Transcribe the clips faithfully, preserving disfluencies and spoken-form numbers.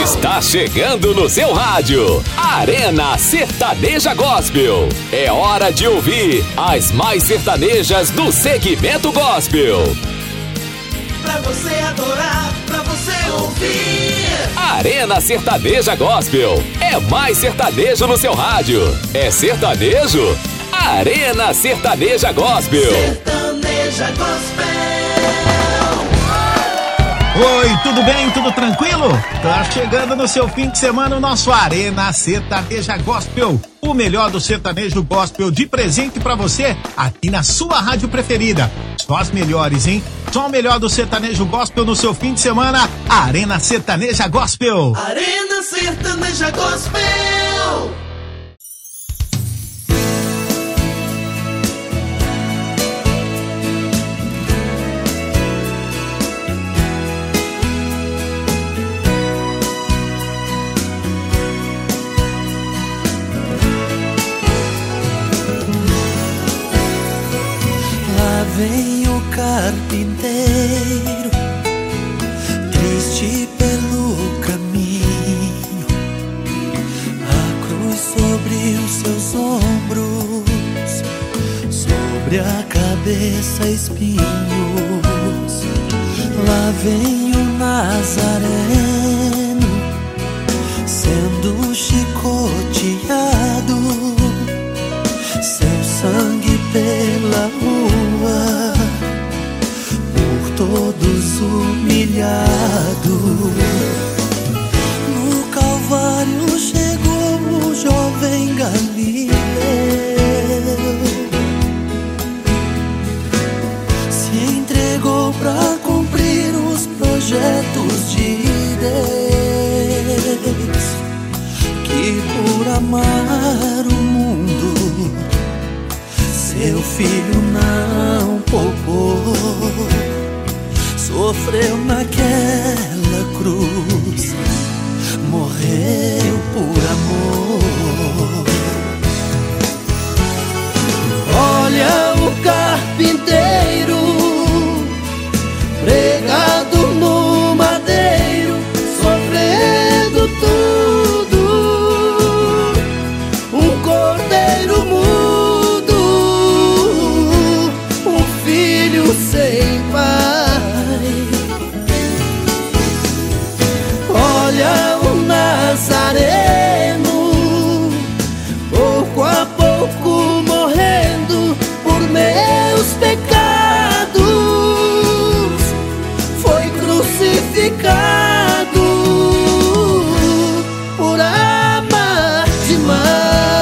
Está chegando no seu rádio, Arena Sertaneja Gospel. É hora de ouvir as mais sertanejas do segmento gospel. Pra você adorar, pra você ouvir. Arena Sertaneja Gospel. É mais sertanejo no seu rádio. É sertanejo? Arena Sertaneja Gospel. Sertaneja Gospel. Oi, tudo bem? Tudo tranquilo? Tá chegando no seu fim de semana o nosso Arena Sertaneja Gospel. O melhor do sertanejo gospel de presente pra você aqui na sua rádio preferida. Só as melhores, hein? Só o melhor do sertanejo gospel no seu fim de semana. Arena Sertaneja Gospel. Arena Sertaneja Gospel. Vem o carpinteiro, triste pelo caminho, a cruz sobre os seus ombros, sobre a cabeça espinhos. Lá vem o Nazareno, sendo chicoteado, seu sangue pela rua, por todos humilhado. No Calvário chegou o jovem Galileu, se entregou pra cumprir os projetos de Deus, que por amar o mundo seu filho não poupou, sofreu naquela cruz, morreu por amor. Olha o carpinteiro pregado no madeiro, sofrendo tudo, um cordeiro mudo, sem pai. Olha o Nazareno, pouco a pouco morrendo por meus pecados, foi crucificado por amar demais.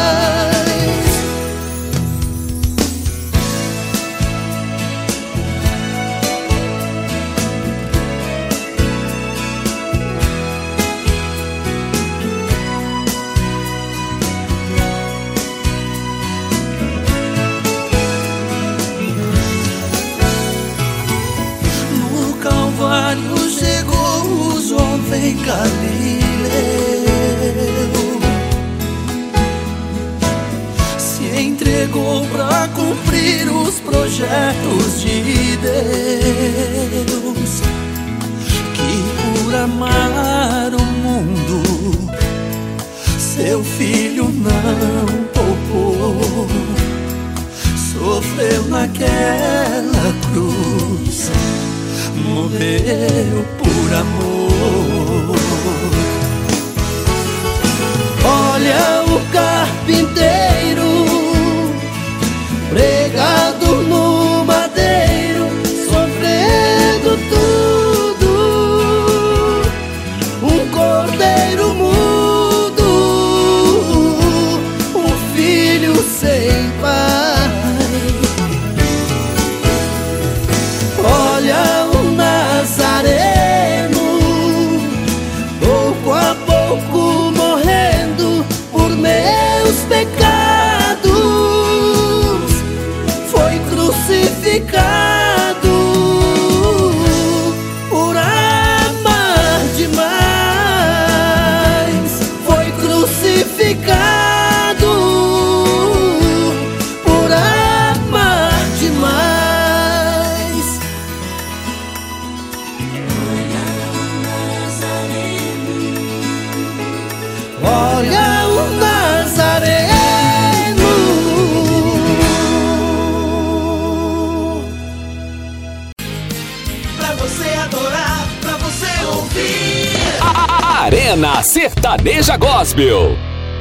Chegou o jovem Galileu, se entregou pra cumprir os projetos de Deus, que por amar o mundo seu filho não poupou, sofreu naquela cruz, morreu por amor. Olha o carpinteiro pregado no madeiro, sofrendo tudo, um cordeiro mudo, um filho sem pai. Olha o Nazareno, adorar, pra você ouvir. Arena Sertaneja Gospel.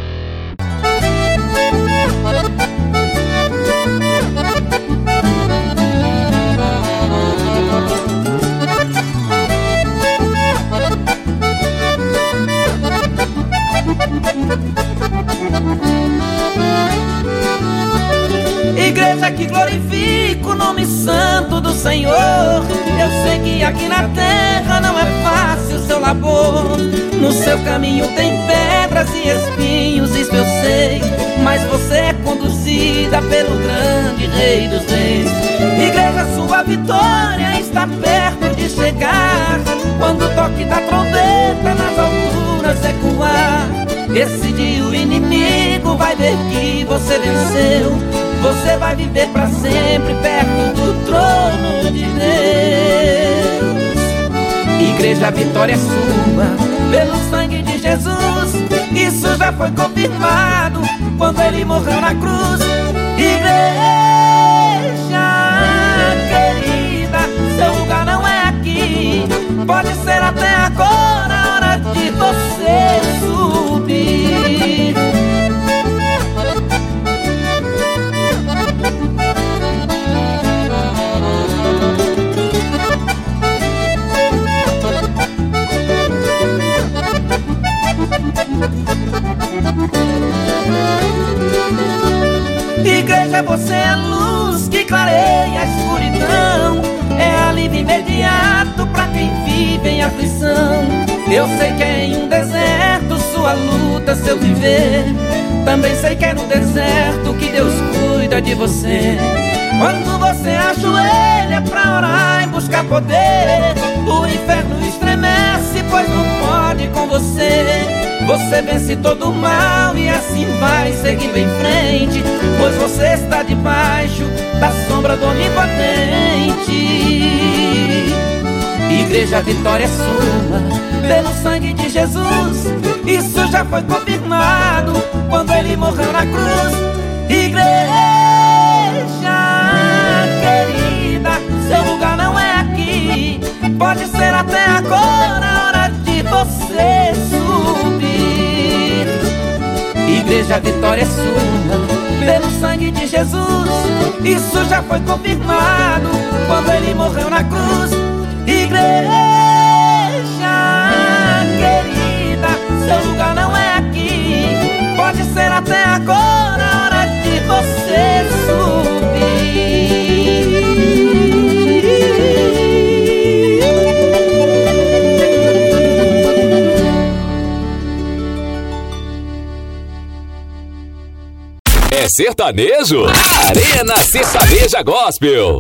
Igreja que glorifica o nome santo do Senhor. Eu sei que aqui na terra não é fácil o seu labor. No seu caminho tem pedras e espinhos, isso eu sei, mas você é conduzida pelo grande Rei dos Reis. Igreja, sua vitória está perto de chegar, quando o toque da trombeta nas alturas ecoar. Esse dia o inimigo vai ver que você venceu. Você vai viver pra sempre perto do trono de Deus. Igreja, a vitória é sua pelo sangue de Jesus. Isso já foi confirmado quando ele morreu na cruz. Igreja querida, seu lugar não é aqui. Pode ser até agora a hora de você subir. Igreja, você é a luz que clareia a escuridão, é alívio imediato pra quem vive em aflição. Eu sei que é em um deserto sua luta, seu viver. Também sei que é no deserto que Deus cuida de você. Quando você ajoelha pra orar e buscar poder, o inferno estremece, pois não pode com você. Você vence todo o mal e assim vai seguindo em frente, pois você está debaixo da sombra do Onipotente. Igreja, a vitória é sua pelo sangue de Jesus. Isso já foi confirmado quando ele morreu na cruz. Igreja querida, seu lugar não é aqui. Pode ser até agora a hora de você subir. Igreja, a vitória é sua pelo sangue de Jesus. Isso já foi confirmado quando ele morreu na cruz. Igreja querida, seu lugar não é aqui. Pode ser até agora a hora de você subir. É sertanejo? Arena Sertaneja Gospel.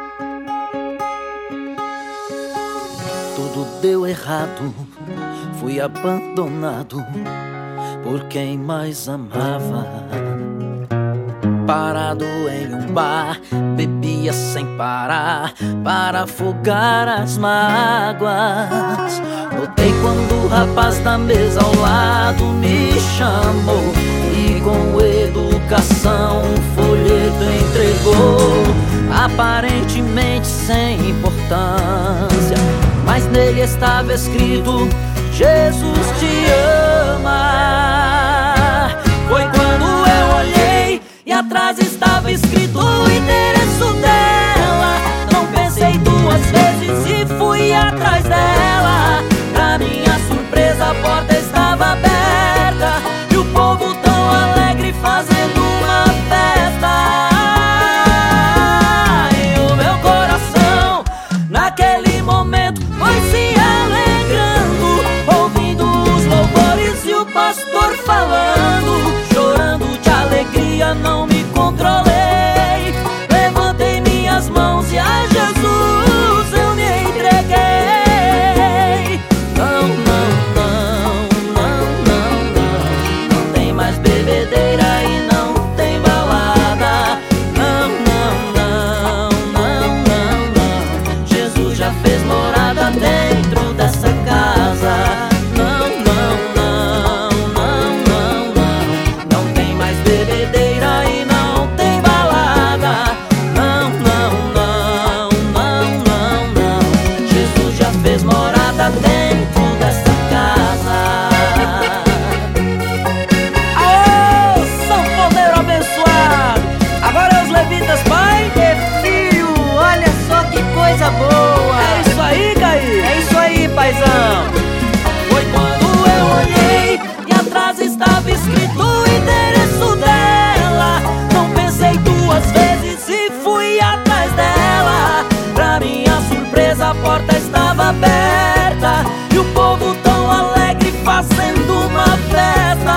Tudo deu errado, fui abandonado por quem mais amava. Parado em um bar, bebia sem parar para afogar as mágoas. Notei quando o rapaz da mesa ao lado me chamou e com educação um folheto entregou, aparentemente sem importância, mas nele estava escrito: Jesus te ama. Foi quando eu olhei e atrás estava escrito o endereço dela. Não pensei duas vezes e fui atrás dela. Pra minha surpresa a porta estava aberta e o povo tão alegre fazendo uma festa. E o meu coração naquele momento foi se alegrando, ouvindo os louvores e o pastor falando. Chorando de alegria não me controlei, levantei minhas mãos e a Jesus eu me entreguei. aberta e o povo tão alegre fazendo uma festa.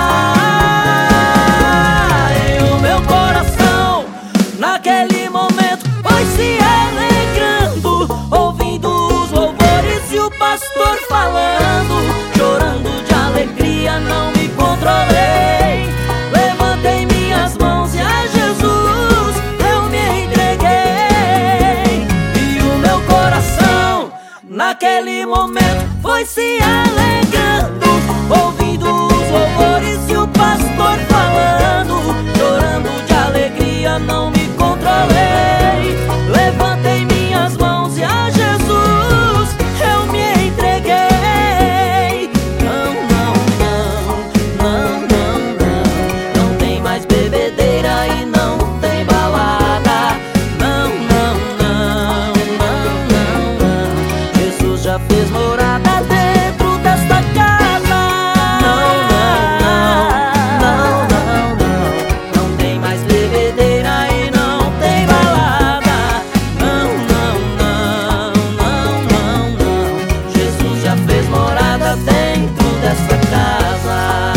E o meu coração naquele momento foi se alegrando, ouvindo os louvores e o pastor falando, chorando de alegria, não me controlei. Levantei minhas mãos e a Jesus eu me entreguei. E o meu coração naquele momento foi se alegrando, ouvindo os louvores e o pastor falando, chorando de alegria, não me controlei. Levantei minhas mãos e a Jesus eu me entreguei. Não, não, não, não, não, não, não tem mais bebedeira e não tem balada. Não, não, não, não, não, não, Jesus já fez morada dentro desta casa. Não, não, não, não, não, não tem mais bebedeira e não tem balada. Não, não, não, não, não, não, Jesus já fez morada dentro desta casa.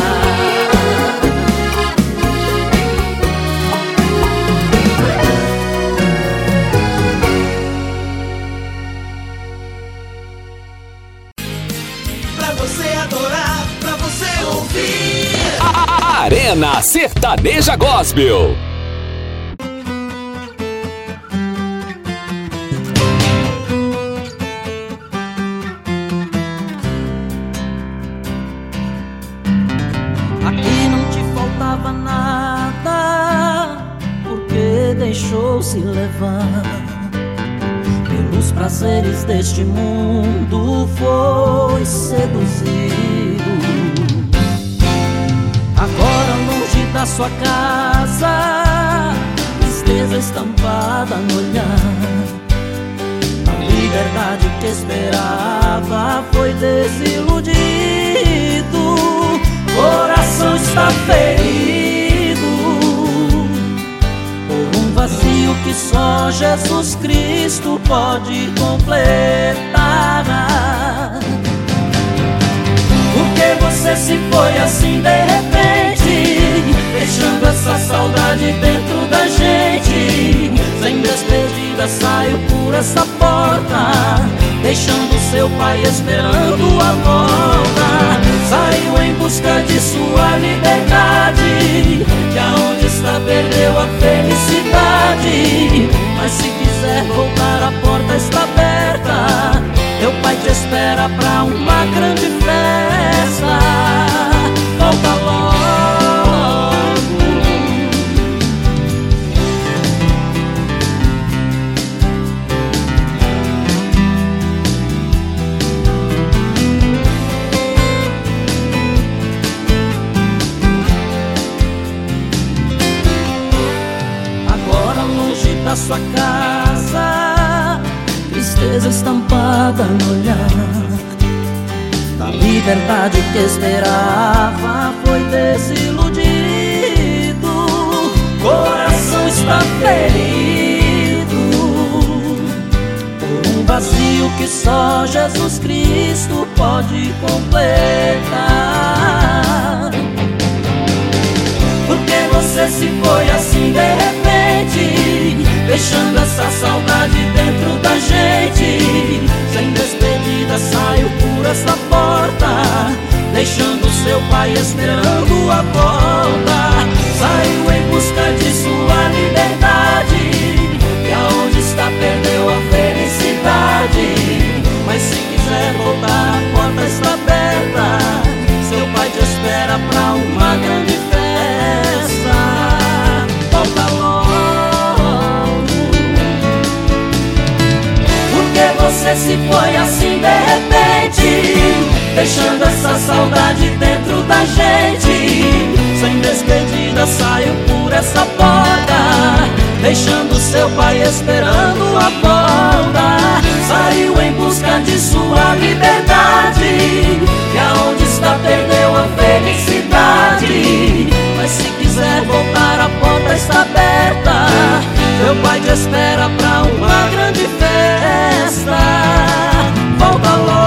Pra você adorar, pra você ouvir. Arena Sertaneja Gospel. Aqui não te faltava nada, porque deixou-se levar pelos prazeres deste mundo, foi seduzido. Agora longe da sua casa, tristeza estampada no olhar. A liberdade que esperava foi desiludido. Coração está ferido por um vazio que só Jesus Cristo pode completar. Por que você se foi assim de repente, deixando essa saudade dentro da gente? Sem despedida saiu por essa porta, deixando seu pai esperando a volta. Saiu em busca de sua liberdade, que aonde está perdeu a felicidade. Mas se quiser voltar, a porta está aberta. Teu pai te espera pra uma grande festa. Volta logo. Agora longe da sua casa, tristeza estampada no olhar. A liberdade que esperava foi desiludido. Coração está ferido por um vazio que só Jesus Cristo pode completar. Por que você se foi assim de repente, deixando essa saudade dentro da gente? Sem despedida saiu por essa porta, deixando seu pai esperando a volta. Saiu em busca de sua liberdade, e aonde está perdeu a felicidade. Mas se quiser voltar, a porta está aberta. Seu pai te espera pra uma grande festa. Volta logo. Por que você se foi assim de repente, deixando essa saudade dentro da gente? Sem despedida saiu por essa porta, deixando seu pai esperando a volta. Saiu em busca de sua liberdade, e aonde está perdeu a felicidade. Mas se quiser voltar, a porta está aberta. Seu pai te espera pra uma grande festa. Volta logo.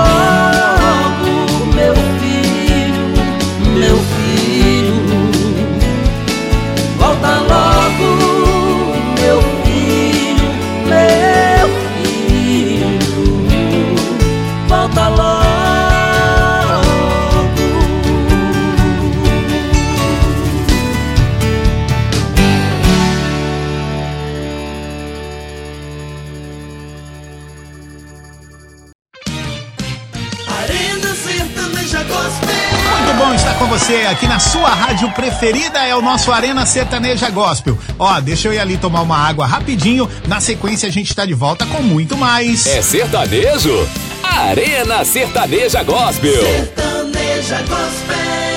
Com você aqui na sua rádio preferida é o nosso Arena Sertaneja Gospel. Ó, deixa eu ir ali tomar uma água rapidinho. Na sequência a gente tá de volta com muito mais. É sertanejo? Arena Sertaneja Gospel. Sertaneja Gospel.